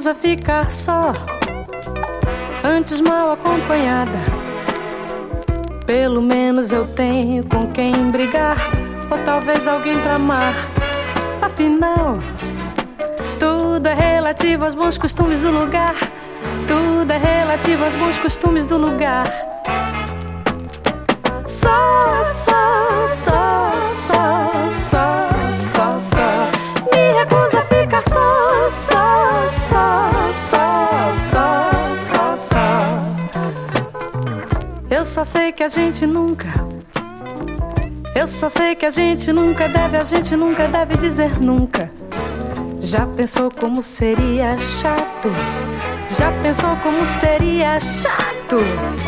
recuso a ficar só, antes mal acompanhada. Pelo menos eu tenho com quem brigar, ou talvez alguém pra amar. Afinal, tudo é relativo aos bons costumes do lugar. Tudo é relativo aos bons costumes do lugar. Só me recuso a ficar só. Eu só sei que a gente nunca deve, a gente nunca deve dizer nunca. Já pensou como seria chato? Já pensou como seria chato?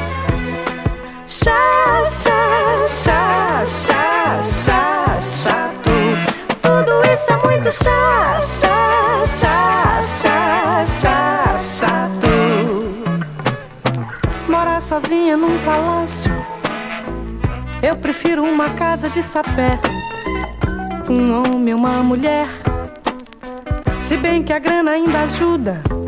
Chato. Tudo isso é muito chato. Morar sozinha num palácio, eu prefiro uma casa de sapé. Um homem, uma mulher, se bem que a grana ainda ajuda.